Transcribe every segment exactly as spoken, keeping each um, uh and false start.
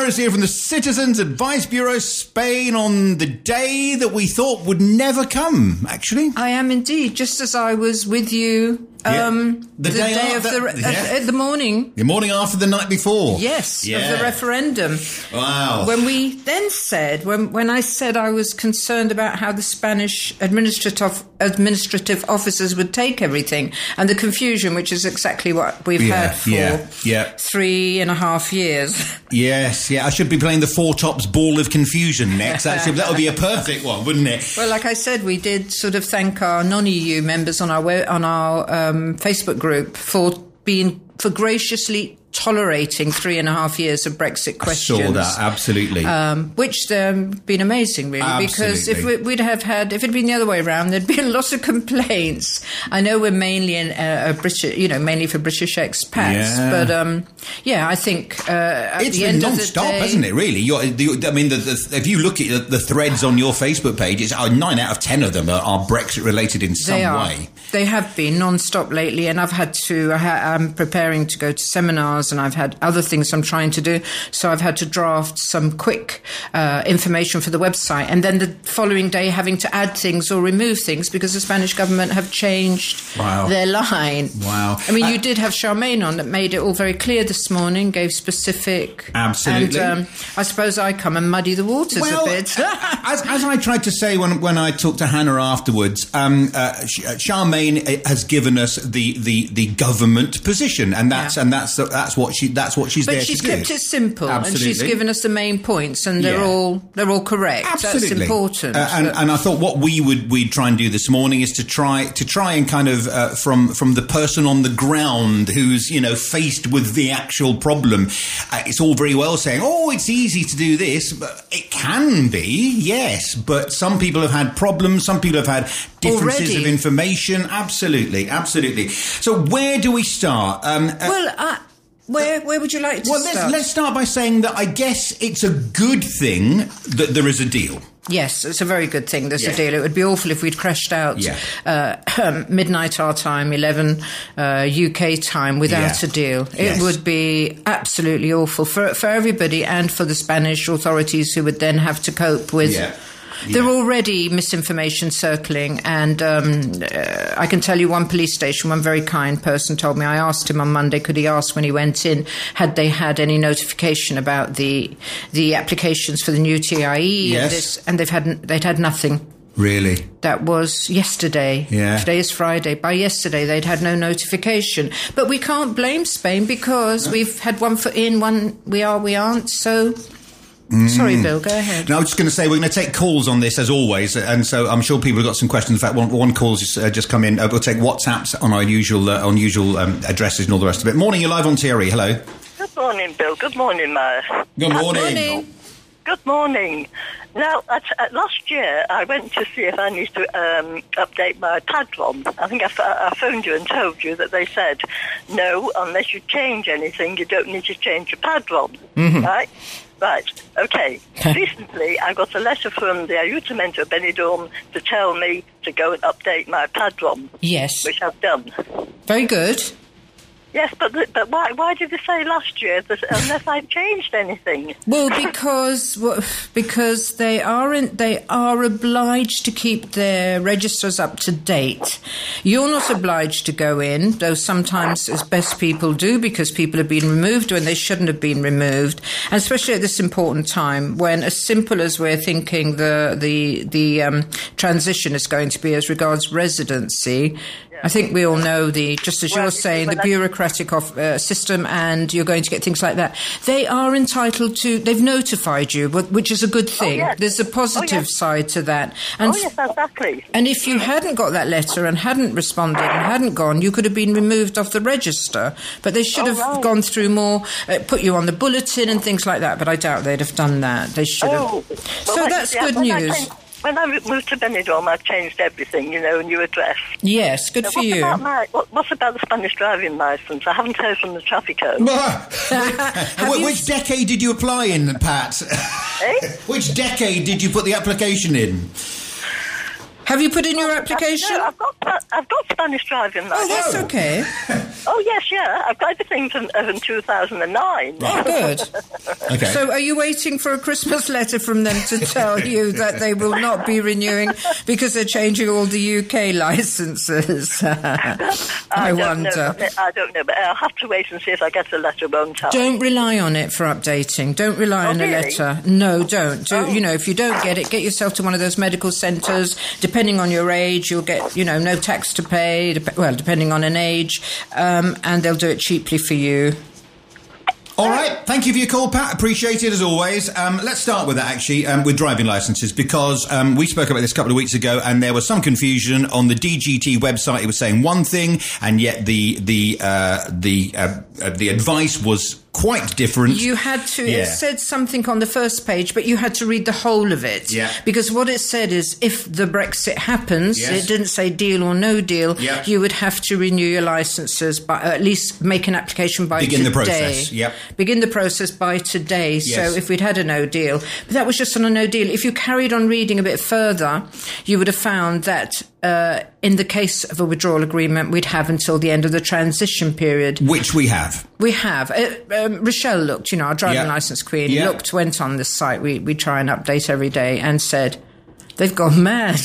Flores here from the Citizens Advice Bureau, Spain, on the day that we thought would never come, actually. I am indeed, just as I was with you um, yeah. the, the day, day after, of the, yeah. uh, the morning. The morning after the night before. Yes, yeah. of the referendum. Wow. When we then said, when, when I said I was concerned about how the Spanish administrative, administrative officers would take everything, and the confusion, which is exactly what we've yeah, had for yeah, yeah. three and a half years. Yes, yeah, I should be playing the Four Tops Ball of Confusion next. Actually, that would be a perfect one, wouldn't it? Well, like I said, we did sort of thank our non-E U members on our on our um, Facebook group for being for graciously tolerating three and a half years of Brexit questions. I saw that, absolutely. Um, which um, been amazing, really, absolutely. Because if we, we'd have had, if it'd been the other way around, there'd be a lot of complaints. I know we're mainly in uh, a British, you know, mainly for British expats, yeah. but um, yeah, I think uh, at it's the been end non-stop, of the day, hasn't it? Really, You're, the, I mean, the, the, if you look at the threads on your Facebook page, it's uh, nine out of ten of them are, are Brexit related in some they are. way. They have been non-stop lately, and I've had to. I ha- I'm preparing to go to seminars, and I've had other things I'm trying to do. So I've had to draft some quick uh, information for the website, and then the following day having to add things or remove things because the Spanish government have changed wow. their line. Wow! I mean, uh, you did have Charmaine on that made it all very clear this morning, gave specific. Absolutely. And um, I suppose I come and muddy the waters well, a bit. as, as I tried to say when when I talked to Hannah afterwards, um, uh, Charmaine has given us the, the, the government position, and that's Yeah. and that's that's what she that's what she's but there she's to do. kept it simple, Absolutely. and she's given us the main points, and they're Yeah. all they're all correct. Absolutely. That's important. Uh, and, and I thought what we would we'd try and do this morning is to try to try and kind of uh, from from the person on the ground who's you know faced with the actual problem. Uh, it's all very well saying, "Oh, it's easy to do this," but it can be, yes. But some people have had problems. Some people have had differences Already. of information. Absolutely, absolutely. So where do we start? Um, uh, well, uh, where where would you like to well, start? let's let's start by saying that I guess it's a good thing that there is a deal. Yes, it's a very good thing. There's Yeah. a deal. It would be awful if we'd crashed out Yeah. uh, midnight our time, eleven uh, U K time, without Yeah. a deal. Yes. It would be absolutely awful for for everybody and for the Spanish authorities who would then have to cope with. Yeah. There Yeah. are already misinformation circling, and um, uh, I can tell you one police station, one very kind person told me, I asked him on Monday, could he ask when he went in, had they had any notification about the the applications for the new T I E, Yes. and, this, and they've had they'd had nothing. Really? That was yesterday. Yeah. Today is Friday. By yesterday, they'd had no notification. But we can't blame Spain because we've had one foot in, one we are, we aren't, so... Mm. Sorry, Bill, go ahead. No, I was just going to say we're going to take calls on this as always, and so I'm sure people have got some questions. In fact, one, one call's just, uh, just come in. Uh, we'll take WhatsApps on our usual uh, on usual um, addresses and all the rest of it. Morning, you're live on T R E. Hello. Good morning, Bill. Good morning, Mara. Good morning. Good morning. Good morning. Now, at, at last year, I went to see if I need to um, update my Padron. I think I, f- I phoned you and told you that they said, no, unless you change anything, you don't need to change your Padron. Mm-hmm. Right? Right, okay. Recently, I got a letter from the Ayuntamiento of Benidorm to tell me to go and update my Padron. Yes. Which I've done. Very good. Yes, but but why why did they say last year that unless I changed anything? Well, because well, because they aren't they are obliged to keep their registers up to date. You're not obliged to go in, though sometimes as best people do, because people have been removed when they shouldn't have been removed, and especially at this important time when, as simple as we're thinking the the the um, transition is going to be as regards residency. I think we all know the, just as well, you're saying, the bureaucratic of, uh, system, and you're going to get things like that. They are entitled to, they've notified you, which is a good thing. Oh, yes. There's a positive oh, yes. side to that. And, oh, yes, exactly. And if you hadn't got that letter and hadn't responded and hadn't gone, you could have been removed off the register. But they should oh, have right. gone through more, uh, put you on the bulletin and things like that, but I doubt they'd have done that. They should have. Oh. So Well, that's yeah, good when I news. came- When I moved to Benidorm, I changed everything, you know, new address. Yes, good Now, for what you. About my, what, what about the Spanish driving licence? I haven't heard from the Trafico. Which, which decade did you apply in, Pat? Eh? Which decade did you put the application in? Have you put in your application? No, I've got I've got Spanish driving license. Oh, that's okay. Oh yes, yeah. I've got everything from, uh, from two thousand nine. Oh, good. Okay. So, are you waiting for a Christmas letter from them to tell you that they will not be renewing because they're changing all the U K licences? I, I wonder. Don't know, I don't know, but I'll have to wait and see if I get a letter, won't I? Don't rely on it for updating. Don't rely Oh, on really? a letter. No, don't. Do, Oh. You know, if you don't get it, get yourself to one of those medical centres. Depending on your age, you'll get, you know, no tax to pay. Dep- well, depending on an age, um, and they'll do it cheaply for you. All right. Thank you for your call, Pat. Appreciate it as always. Um, let's start with that, actually, um, with driving licences, because um, we spoke about this a couple of weeks ago, and there was some confusion on the D G T website. It was saying one thing, and yet the the uh, the uh, uh, the advice was quite different. You had to, Yeah. it said something on the first page, but you had to read the whole of it. Yeah. Because what it said is if the Brexit happens, Yes. it didn't say deal or no deal, Yeah. you would have to renew your licences, by, uh, at least make an application by Begin today. the process, yep. Begin the process by today. Yes. So if we'd had a no deal, but that was just on a no deal. If you carried on reading a bit further, you would have found that uh, in the case of a withdrawal agreement, we'd have until the end of the transition period. Which we have. We have. Uh, um, Rochelle looked, you know, our driving Yeah. licence queen, Yeah. looked, went on this site we, we try and update every day and said, they've gone mad.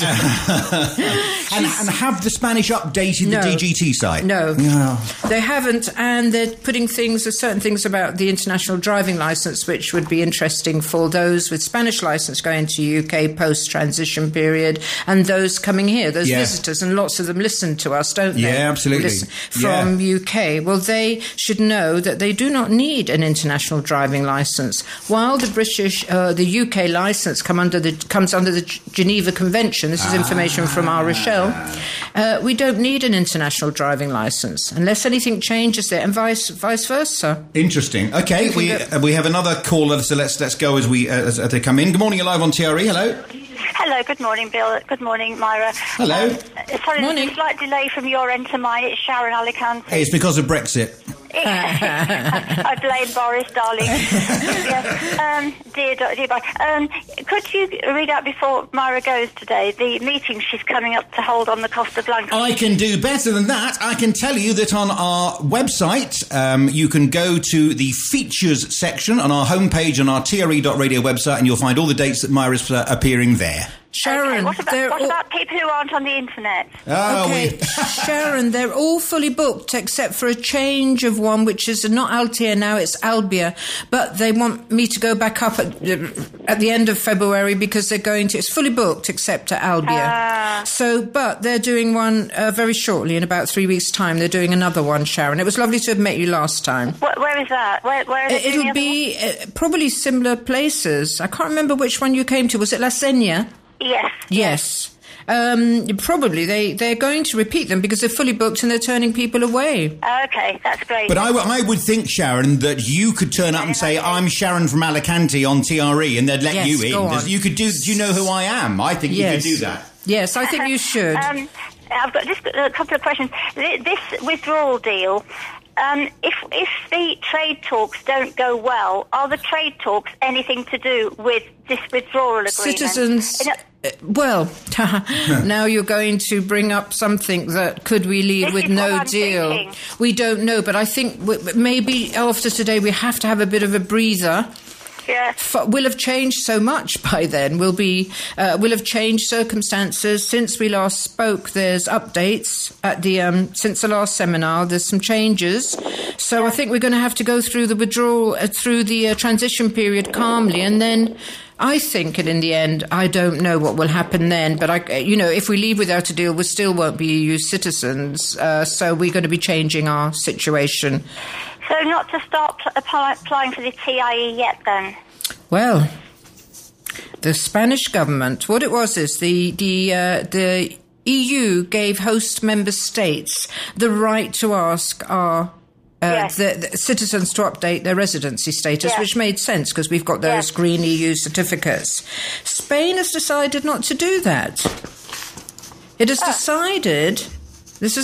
And, and have the Spanish updated No. the D G T site? No, No. they haven't, and they're putting things, there's certain things about the international driving licence which would be interesting for those with Spanish licence going to U K post-transition period, and those coming here, those Yeah. visitors, and lots of them listen to us, don't they? Yeah, absolutely. Listen, from Yeah. U K. Well, they should know that they do not need an international driving licence. While the British, uh, the U K licence come under the, comes under the Geneva Convention, this is information from our Rochelle, uh, we don't need an international driving licence unless anything changes there, and vice vice versa. Interesting. Okay, can we go- uh, we have another caller, so let's let's go as we uh, as, as they come in. Good morning, you're live on T R E. Hello. Hello, good morning, Bill. Good morning, Myra. Hello. Um, sorry, Morning. there's a slight delay from your end to mine. It's Sharon Alicante. Hey, it's because of Brexit. I blame Boris, darling. Yes. Um, dear, dear, boy. Um, could you read out before Myra goes today the meeting she's coming up to hold on the Costa Blanca? I can do better than that. I can tell you that on our website, um, you can go to the features section on our homepage on our T R E dot radio website, and you'll find all the dates that Myra's uh, appearing there. Sharon, Okay, what about, they're what all, about people who aren't on the internet? Oh, okay, we, Sharon, they're all fully booked except for a change of one, which is not Altea now, it's Albia. But they want me to go back up at, at the end of February because they're going to. It's fully booked except at Albia. Ah. So, but they're doing one uh, very shortly in about three weeks' time. They're doing another one, Sharon. It was lovely to have met you last time. Where, where is that? Where, where are they doing the It'll other be uh, probably similar places. I can't remember which one you came to. Was it La Senia? one? Yes. Yes. Um, probably they, they're going to repeat them because they're fully booked and they're turning people away. Okay, that's great. but I, w- I would think, Sharon, that you could turn up and say, "I'm Sharon from Alicante on T R E," and they'd let Yes, you in. go on. You could do. Do you know who I am? I think Yes. you could do that. Yes, I think you should. Um, I've got just a couple of questions. Th- This withdrawal deal, um, if if the trade talks don't go well, are the trade talks anything to do with this withdrawal agreement? Citizens. You know, uh, Well, now you're going to bring up something that could we leave This with is no what I'm deal? thinking. We don't know, but I think w- maybe after today we have to have a bit of a breather. yeah. F- We'll have changed so much by then. We'll be, uh, we'll have changed circumstances since we last spoke. There's updates at the um, since the last seminar. There's some changes, so I think we're going to have to go through the withdrawal, uh, through the uh, transition period calmly, and then. I think, and in the end, I don't know what will happen then. But I, you know, if we leave without a deal, we still won't be E U citizens. Uh, so we're going to be changing our situation. So not to start pl- apply- applying for the T I E yet, then. Well, the Spanish government, what it was is the the uh, the E U gave host member states the right to ask our uh, Yes. the, the citizens to update their residency status, Yes. which made sense because we've got those Yes. green E U certificates. Spain has decided not to do that. It has Oh. decided, this is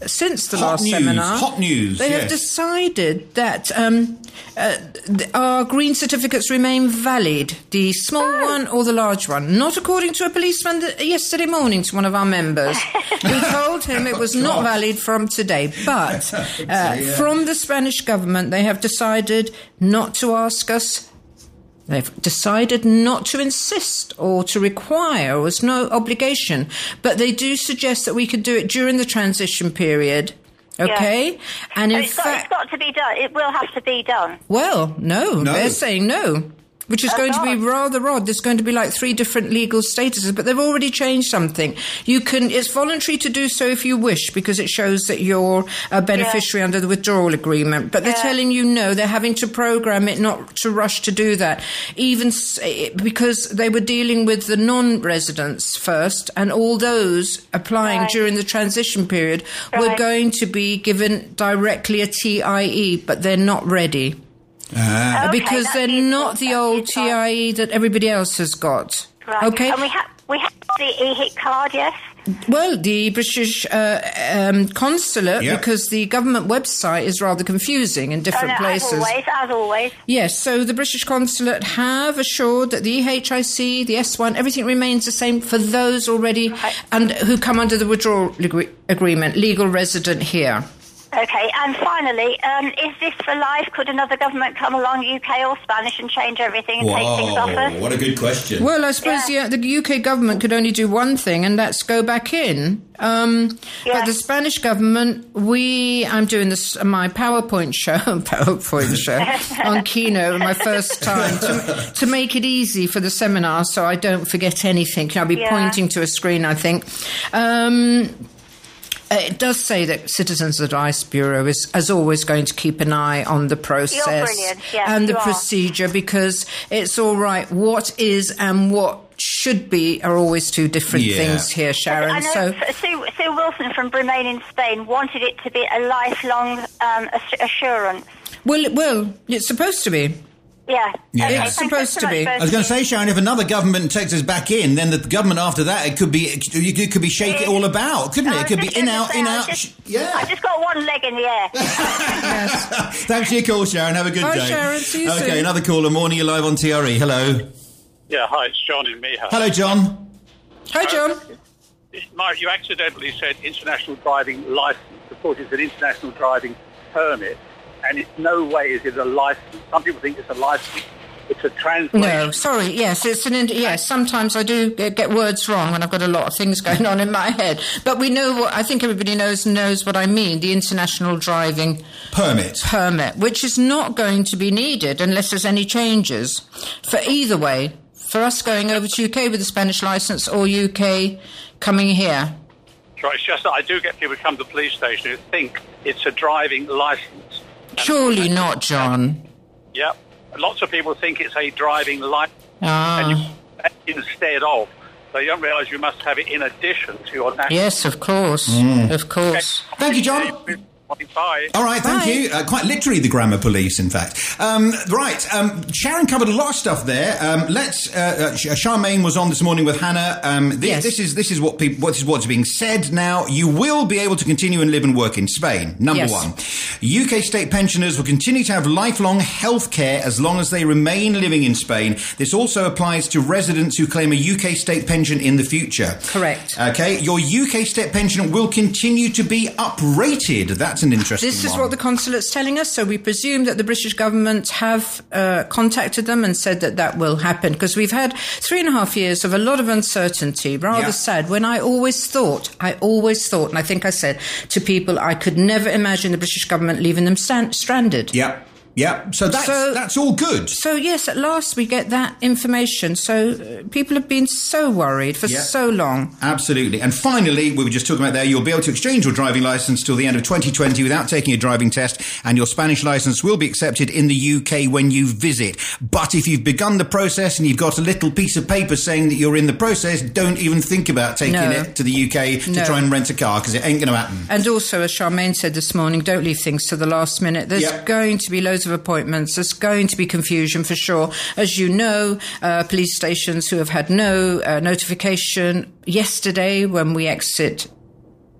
since the Hot last news, seminar. hot news, They yes. have decided that um, uh, th- our green certificates remain valid, the small Oh. one or the large one. Not according to a policeman th- yesterday morning to one of our members who told him it was not valid from today. But uh, from the Spanish government, they have decided not to ask us. They've decided not to insist or to require, or there's no obligation, but they do suggest that we could do it during the transition period, okay? Yeah. And in it's, got, fact, it's got to be done. It will have to be done. well, no, No. they're saying no. Which is Oh, going to be God. rather odd. There's going to be like three different legal statuses, but they've already changed something. You can, it's voluntary to do so if you wish, because it shows that you're a beneficiary under the withdrawal agreement. But they're Yeah. telling you no, they're having to program it not to rush to do that. Even s- because they were dealing with the non-residents first, and all those applying Right. during the transition period were Right. going to be given directly a T I E, but they're not ready. Ah. Okay, Because that's they're useful. not the That's old useful. T I E that everybody else has got. Right. Okay? And we have we have the e-hit card, yes. Well, the British uh, um, consulate, Yeah. because the government website is rather confusing in different Oh, no, places. As always, as always. Yes, so the British consulate have assured that the E H I C, the S one, everything remains the same for those already Right. and who come under the withdrawal agree- agreement, legal resident here. Okay, and finally, um, is this for life? Could another government come along, U K or Spanish, and change everything and take things off Whoa, us? what a good question. Well, I suppose Yeah. yeah. the U K government could only do one thing, and that's go back in. Um, Yeah. But the Spanish government, we, I'm doing this my PowerPoint show, PowerPoint show on Keynote, my first time to, to make it easy for the seminar, so I don't forget anything. I'll be Yeah. pointing to a screen, I think. Um, It does say that Citizens Advice Bureau is, as always, going to keep an eye on the process brilliant. Yes, and the you are. procedure, because it's all right. What is and what should be are always two different Yeah. things here, Sharon. I know So, Sue, Sue Wilson from Bremain in Spain wanted it to be a lifelong um, ass- assurance. well, well, it's supposed to be. Yeah. Yeah. Okay, It's thanks supposed so to much, be. both I was going of to say, Sharon, if another government takes us back in, then the government after that, it could be, it could be shake it all about, couldn't you. it? I It could was be just in, going to out, say, in, I was out. just- sh- Yeah. I've just got one leg in the air. Yes. Thanks for your call, Sharon. Have a good Bye, day. Sharon. See you okay, soon. another caller. Morning, you're live on T R E. Hello. Yeah, hi, it's John in Meha. Hello, John. Hi, John. Mark, you accidentally said international driving license. Of course, it's an international driving permit, and in no way is it a license. Some people think it's a license. It's a translation. No, sorry. Yes, it's an. Ind- yes, sometimes I do get, get words wrong when I've got a lot of things going on in my head. But we know what I think everybody knows knows what I mean. The international driving Permit. permit, which is not going to be needed unless there's any changes for either way. For us going over to U K with a Spanish licence or U K coming here. Right, it's just that I do get people who come to the police station who think it's a driving license. Surely not, John. Yep. Lots of people think it's a driving license Ah, and you, instead of. They don't realise you must have it in addition to your national. yes, of course, of course. Thank you, John. Bye. All right, thank Bye. you. Uh, quite literally, the grammar police, in fact. Um, right, um, Sharon covered a lot of stuff there. Um, let's. Uh, uh, Charmaine was on this morning with Hannah. Um, this, Yes. this is this is what people. What is what's being said now. You will be able to continue and live and work in Spain. Number Yes. one, U K state pensioners will continue to have lifelong health care as long as they remain living in Spain. This also applies to residents who claim a U K state pension in the future. Correct. Okay, your U K state pension will continue to be uprated. That's an interesting This is one. what the consulate's telling us, so we presume that the British government have uh, contacted them and said that that will happen, because we've had three and a half years of a lot of uncertainty, rather Yeah. sad, when I always thought, I always thought, and I think I said to people, I could never imagine the British government leaving them stand- stranded. Yeah, yeah. So that's So- that's all good. So yes, at last we get that information. So uh, people have been so worried for Yeah. so long. Absolutely. And finally, we were just talking about there, you'll be able to exchange your driving license till the end of twenty twenty without taking a driving test, and your Spanish license will be accepted in the U K when you visit. But if you've begun the process and you've got a little piece of paper saying that you're in the process, don't even think about taking No. it to the U K to No. try and rent a car, because it ain't going to happen. And also, as Charmaine said this morning, don't leave things to the last minute. There's Yep. going to be loads of appointments. There's going to be confusion for sure. As you know, uh, police stations who have had no uh, notification yesterday when we exit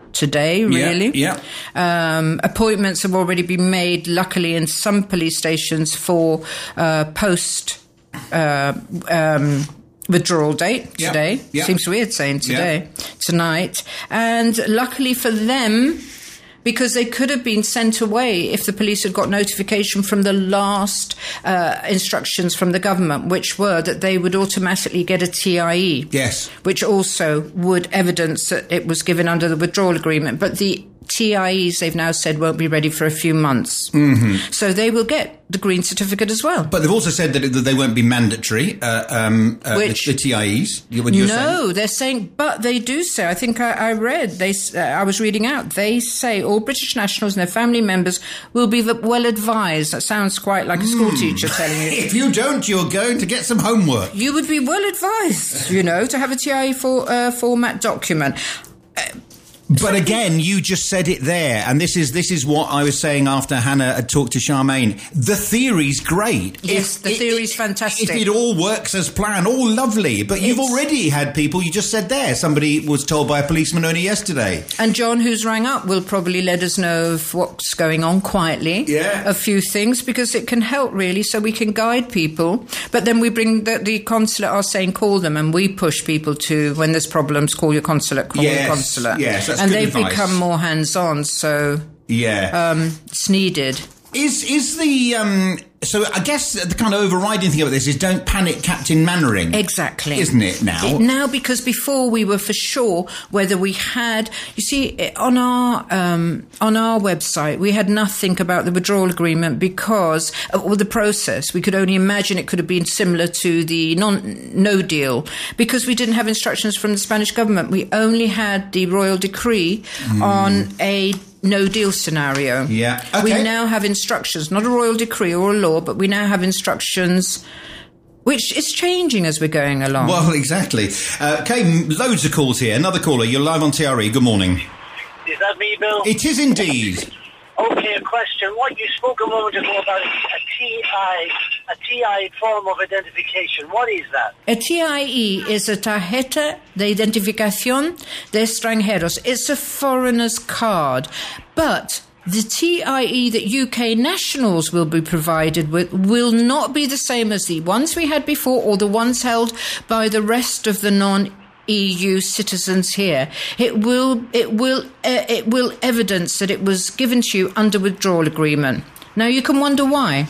today, really. Yeah, yeah. Um, appointments have already been made, luckily, in some police stations for uh, post uh, um, withdrawal date today. Yeah, yeah. Seems weird saying today, yeah. tonight. And luckily for them, because they could have been sent away if the police had got notification from the last uh, instructions from the government, which were that they would automatically get a T I E. Yes. Which also would evidence that it was given under the withdrawal agreement. But the T I Es, they've now said, won't be ready for a few months. Mm-hmm. So they will get the green certificate as well. But they've also said that, that they won't be mandatory, uh, um, uh, Which, the, the T I Es. What you're no, saying? they're saying, but they do say, I think I, I read, they, uh, I was reading out, they say all British nationals and their family members will be well advised. That sounds quite like a school mm. teacher telling you. If you don't, you're going to get some homework. You would be well advised, you know, to have a T I E for, uh, format document. Uh, But again, you just said it there, and this is this is what I was saying after Hannah had talked to Charmaine. The theory's great. Yes, if, the theory's if, fantastic. If it all works as planned, all lovely. But you've It's, already had people, you just said there, somebody was told by a policeman only yesterday. And John, who's rang up, will probably let us know of what's going on quietly. Yeah. A few things, because it can help, really, so we can guide people. But then we bring, the, the consulate are saying call them, and we push people to, when there's problems, call your consulate, call yes, your consulate. Yes, that's and good they've advice. become more hands-on, so yeah, um, it's needed. Is is the um, so I guess the kind of overriding thing about this is don't panic, Captain Mannering. Exactly, isn't it now? It, now, because before we were for sure whether we had. You see, on our um, on our website we had nothing about the withdrawal agreement because uh, well, the process. We could only imagine it could have been similar to the non no deal because we didn't have instructions from the Spanish government. We only had the royal decree mm. on a no deal scenario. Yeah. Okay. We now have instructions, not a royal decree or a law, but we now have instructions, which is changing as we're going along. Well, exactly. Uh, okay, loads of calls here. Another caller. You're live on T R E. Good morning. Is that me, Bill? It is indeed. Okay, a question. What you spoke a moment ago about a T I, a T I form of identification. What is that? A T I E is a Tarjeta de Identificación de Extranjeros. It's a foreigner's card. But the T I E that U K nationals will be provided with will not be the same as the ones we had before or the ones held by the rest of the non E U citizens here. It will, it will, uh, it will evidence that it was given to you under withdrawal agreement. Now you can wonder why.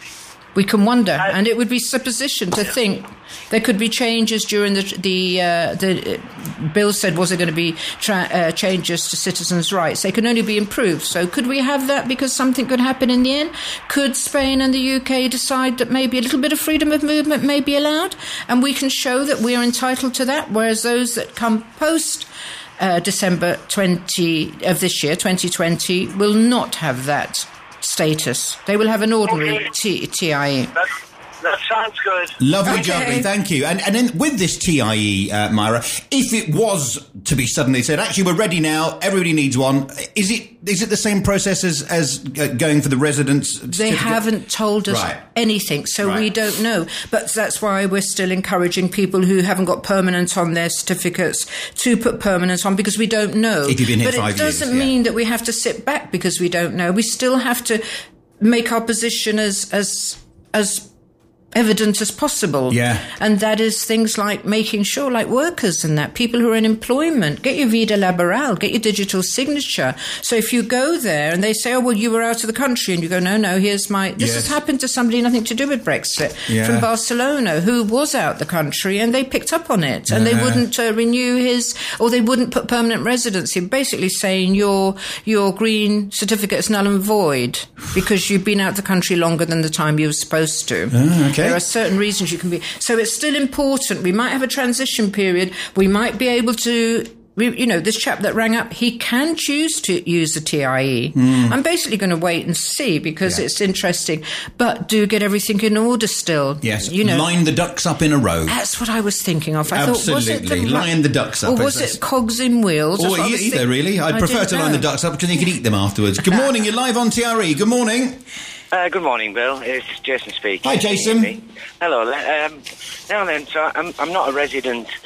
We can wonder, and it would be supposition to think there could be changes during the the uh, the uh, Bill said was it going to be tra- uh, changes to citizens' rights? They can only be improved. So could we have that because something could happen in the end? Could Spain and the U K decide that maybe a little bit of freedom of movement may be allowed, and we can show that we are entitled to that, whereas those that come post uh, December twentieth of this year, twenty twenty, will not have that status. They will have an ordinary okay. T- TIE. That, that sounds good. Lovely, Okay. jubbly, thank you. And and then with this T I E, uh, Myra, if it was to be suddenly said, actually, we're ready now, everybody needs one, is it is it the same process as, as uh, going for the residence They certificate? haven't told us Right. anything, so Right. we don't know. But that's why we're still encouraging people who haven't got permanent on their certificates to put permanent on, because we don't know. If you've been here but five it doesn't years, yeah. mean that we have to sit back because we don't know. We still have to make our position as as as evident as possible. Yeah. And that is things like making sure, like workers and that, people who are in employment, get your vida laboral, get your digital signature. So if you go there and they say, oh, well, you were out of the country, and you go, no, no, here's my... This Yes. has happened to somebody, nothing to do with Brexit, Yeah. from Barcelona, who was out the country, and they picked up on it, and they Yeah. wouldn't uh, renew his, or they wouldn't put permanent residency, basically saying your your green certificate is null and void because you've been out the country longer than the time you were supposed to. Ah, okay. There are certain reasons you can be. So it's still important. We might have a transition period. We might be able to, we, you know, this chap that rang up, he can choose to use the T I E. Mm. I'm basically going to wait and see because Yeah. it's interesting. But do get everything in order still. Yes, You know, line the ducks up in a row. that's what I was thinking of. I thought, was it Absolutely, the, line the ducks up. Or was It's- it cogs in wheels? That's Or what I was either, think- really. I'd I prefer didn't to line know. the ducks up because then you can eat them afterwards. Good morning, you're live on T R E. Good morning. Uh, good morning, Bill. It's Jason speaking. Hi, Jason. Hello. Um, now then, so I'm, I'm not a resident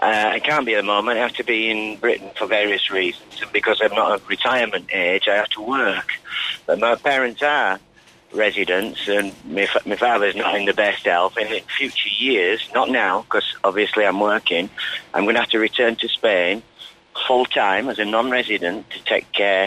Uh, I can't be at the moment. I have to be in Britain for various reasons. And because I'm not of retirement age, I have to work. But my parents are residents, and my, fa- my father's not in the best health. In future years, not now, because obviously I'm working, I'm going to have to return to Spain full-time as a non-resident to take care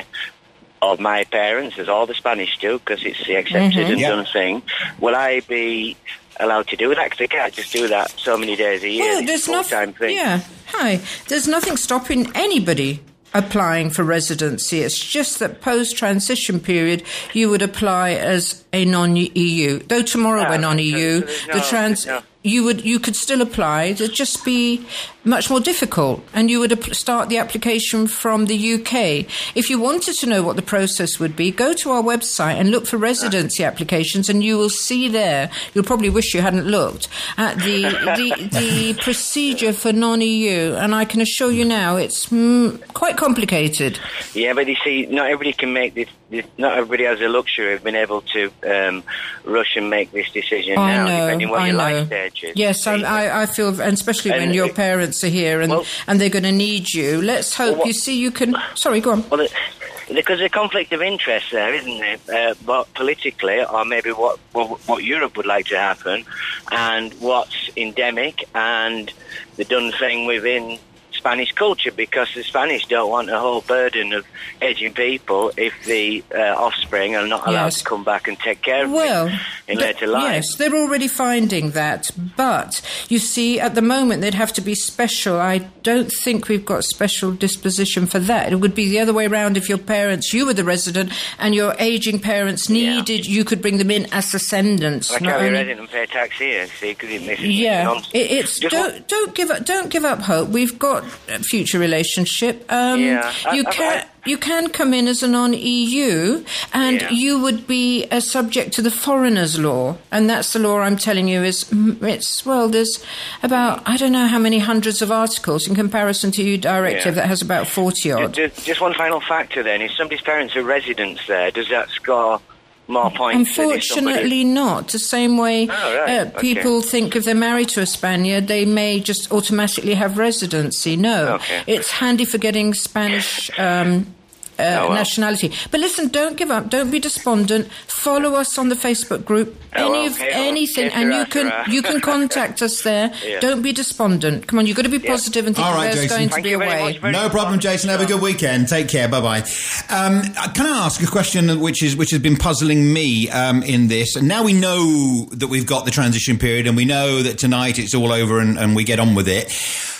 of my parents, as all the Spanish do, because it's the accepted Mm-hmm. and Yeah. done thing. Will I be allowed to do that? Because I can't just do that so many days a year. Well, It's there's a full-time nothing. thing. Yeah, hi. There's nothing stopping anybody applying for residency. It's just that post-transition period, you would apply as a non-E U. Though tomorrow Ah, we're non-E U, so there's the no- trans. no. You would, you could still apply. It'd just be much more difficult, and you would ap- start the application from the U K. If you wanted to know what the process would be, go to our website and look for residency applications, and you will see there. You'll probably wish you hadn't looked at the the, the procedure for non-E U, and I can assure you now it's mm, quite complicated. Yeah, but you see, not everybody can make this. this not everybody has the luxury of being able to um, rush and make this decision I now, know, depending what I your know. life stage is. Yes, I, I, I feel, and especially when And your it- parents are here and, Well- and they're going to need you. Let's hope, Well, what- you see, you can... Sorry, go on. Well, it, because there's a conflict of interest there, isn't there? Uh, but politically, or maybe what, what what Europe would like to happen, and what's endemic, and the done thing within Spanish culture, because the Spanish don't want a whole burden of aging people if the uh, offspring are not allowed Yes. to come back and take care of Well, it in th- later life. yes, they're already finding that. But you see, at the moment, they'd have to be special. I don't think we've got special disposition for that. It would be the other way around. If your parents, you were the resident, and your aging parents Yeah. needed, you could bring them in as descendants. I not can't be only- resident and pay tax here, see, because it misses Yeah, nonsense. it, it's Just don't what- don't give up don't give up hope. We've got a future relationship. Um, Yeah, I- you I- can I- you can come in as a non-E U, and Yeah. you would be uh, subject to the foreigners' law, and that's the law I'm telling you is mm, it's well. There's about I don't know how many hundreds of articles in comparison to your directive Yeah. that has about forty odd. Just, just one final factor then. If somebody's parents are residents there, does that score more points than if somebody... Unfortunately not. The same way Oh, right. uh, people Okay. think if they're married to a Spaniard, they may just automatically have residency. No. Okay. It's handy for getting Spanish um, uh, Oh, well. nationality. But listen, don't give up. Don't be despondent. Follow us on the Facebook group. Oh, Any of okay. Oh, anything, yes, and there you are, can there are. you can contact us there. Yeah. Don't be despondent. Come on, you've got to be Yeah. positive and think All that right, there's Jason. going to Thank be you a very way. much. Very No problem, Jason. Have a good weekend. Take care. Bye bye. Um, can I ask a question which is which has been puzzling me um, in this? And now we know that we've got the transition period, and we know that tonight it's all over, and, and we get on with it.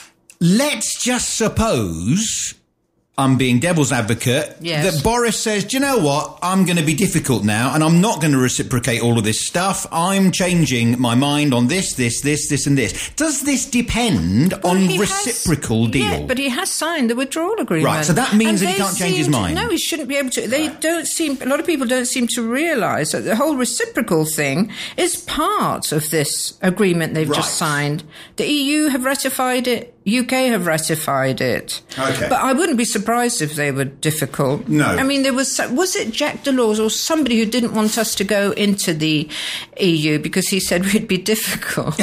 Let's just suppose, I'm being devil's advocate, Yes. that Boris says, do you know what? I'm going to be difficult now, and I'm not going to reciprocate all of this stuff. I'm changing my mind on this, this, this, this, and this. Does this depend Well, on he reciprocal has, deal? Yeah, but he has signed the withdrawal agreement. Right, so that means And that he they can't change his seem to- mind. No, he shouldn't be able to. They don't seem. A lot of people don't seem to realise that the whole reciprocal thing is part of this agreement they've Right. just signed. The E U have ratified it. U K have ratified it. Okay. But I wouldn't be surprised if they were difficult. No. I mean, there was was it Jacques Delors or somebody who didn't want us to go into the E U because he said we'd be difficult.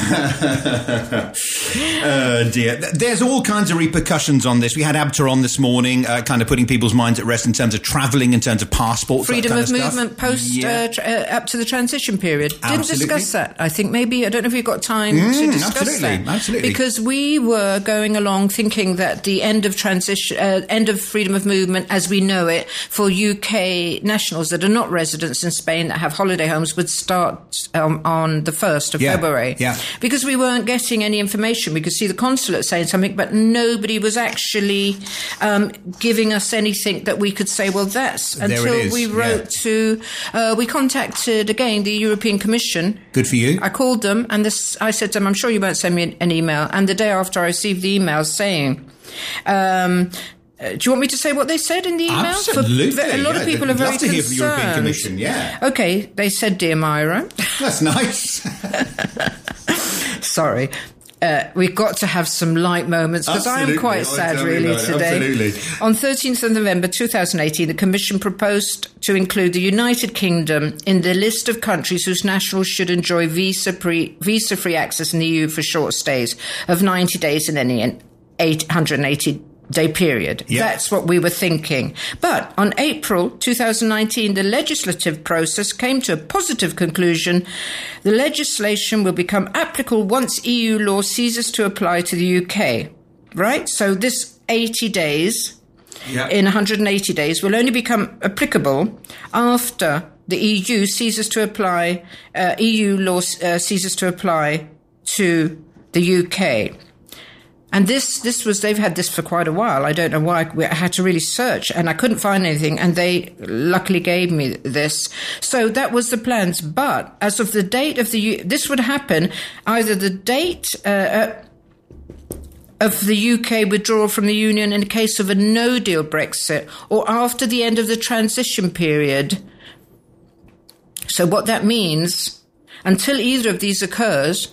Oh dear. Th- There's all kinds of repercussions on this. We had Abta on this morning, uh, kind of putting people's minds at rest in terms of travelling, in terms of passports, that Freedom kind of stuff. movement post Yeah. uh, tr- uh, up to the transition period. Didn't Absolutely. discuss that. I think maybe I don't know if you've got time to Mm, discuss absolutely, that. absolutely. Because we were going along thinking that the end of transition, uh, end of freedom of movement as we know it for U K nationals that are not residents in Spain that have holiday homes would start um, on the first of Yeah, February. yeah. Because we weren't getting any information. We could see the consulate saying something, but nobody was actually um, giving us anything that we could say, well, that's There it until is, we yeah. wrote to, uh, we contacted again the European Commission. Good for you. I called them and this, I said to them, I'm sure you won't send me an email. And the day after I received the email saying, um, uh, do you want me to say what they said in the email? Absolutely. For, a lot yeah. of people I'd are very love to hear from the European concerned. Commission, yeah. Okay, they said, dear Myra. That's nice. Sorry. Uh, we've got to have some light moments because I am quite sad really today. Absolutely. On thirteenth of November two thousand eighteen, the Commission proposed to include the United Kingdom in the list of countries whose nationals should enjoy visa-free, visa-free access in the E U for short stays of ninety days in any eight hundred eighty day period. Yep. That's what we were thinking. But on April two thousand nineteen, the legislative process came to a positive conclusion. The legislation will become applicable once E U law ceases to apply to the U K. Right? So this eighty days, yep. in one hundred eighty days, will only become applicable after the E U ceases to apply, uh, E U law uh, ceases to apply to the U K. And this, this was, they've had this for quite a while. I don't know why. I had to really search and I couldn't find anything. And they luckily gave me this. So that was the plans. But as of the date of the, this would happen either the date, uh, of the U K withdrawal from the Union in the case of a no-deal Brexit or after the end of the transition period. So what that means, until either of these occurs,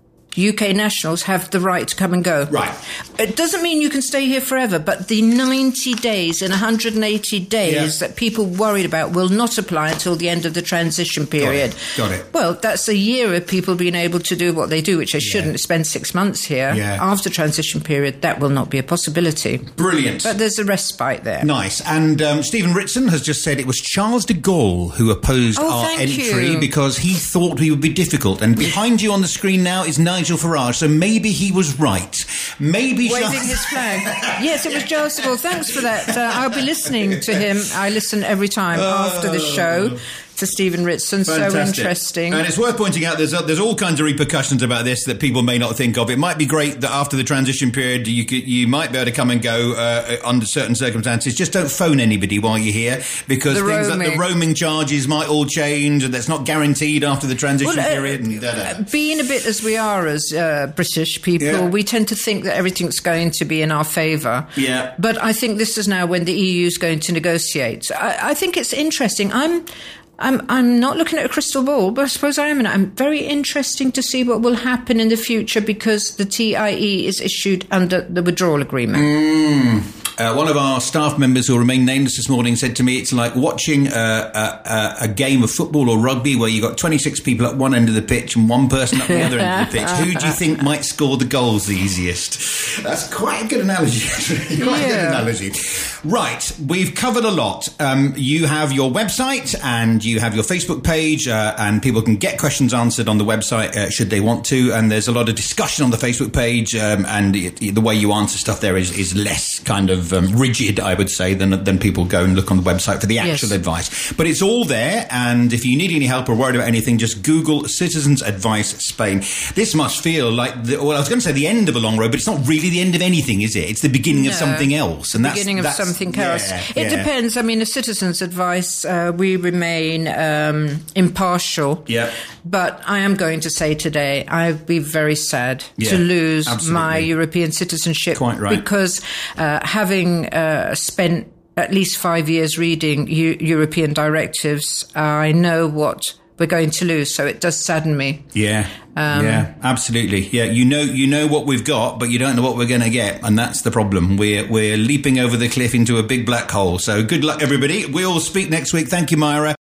U K nationals have the right to come and go. Right. It doesn't mean you can stay here forever, but the ninety days in one hundred eighty days yeah. that people worried about will not apply until the end of the transition period. Got it. Got it. Well, that's a year of people being able to do what they do, which they yeah. shouldn't spend six months here. Yeah. After transition period, that will not be a possibility. Brilliant. But there's a respite there. Nice. And um, Stephen Ritson has just said it was Charles de Gaulle who opposed oh, our entry you. because he thought we would be difficult. And behind you on the screen now is Nigel Farage, so maybe he was right. Maybe waving Charles- his flag. Yes, it was Charles de Gaulle. Thanks for that. Uh, I'll be listening to him. I listen every time oh. after the show to Stephen Ritson. Fantastic. So interesting. And it's worth pointing out there's there's all kinds of repercussions about this that people may not think of. It might be great that after the transition period you could, you might be able to come and go uh, under certain circumstances. Just don't phone anybody while you're here because the things roaming. like the roaming charges might all change and that's not guaranteed after the transition well, uh, period. And da-da. Being a bit as we are as uh, British people, yeah. we tend to think that everything's going to be in our favour. Yeah. But I think this is now when the E U is going to negotiate. I, I think it's interesting. I'm I'm I'm not looking at a crystal ball, but I suppose I am. And I'm very interesting to see what will happen in the future because the T I E is issued under the withdrawal agreement. Mm. Uh, one of our staff members who remained nameless this morning said to me it's like watching a, a, a game of football or rugby where you've got twenty-six people at one end of the pitch and one person at the other end of the pitch. Who do you think might score the goals the easiest? That's quite a good analogy, actually. Quite yeah. a good analogy. Right, we've covered a lot. Um, you have your website and you have your Facebook page uh, and people can get questions answered on the website uh, should they want to. And there's a lot of discussion on the Facebook page um, and it, the way you answer stuff there is, is less kind of Um, rigid, I would say, than than people go and look on the website for the actual yes. advice. But it's all there, and if you need any help or worried about anything, just Google Citizens Advice Spain. This must feel like, the, well, I was going to say the end of a long road, but it's not really the end of anything, is it? It's the beginning no, of something else. And the that's, beginning of that's, something else. Yeah, it yeah. depends. I mean, the Citizens Advice, uh, we remain um, impartial. Yeah. But I am going to say today, I'd be very sad yeah, to lose absolutely. my European citizenship. Quite right. Because uh, having uh, spent at least five years reading U- European directives, uh, I know what we're going to lose. So it does sadden me. Yeah. Um, yeah, absolutely. Yeah, you know, you know what we've got, but you don't know what we're going to get, and that's the problem. We're we're leaping over the cliff into a big black hole. So good luck, everybody. We'll speak next week. Thank you, Myra.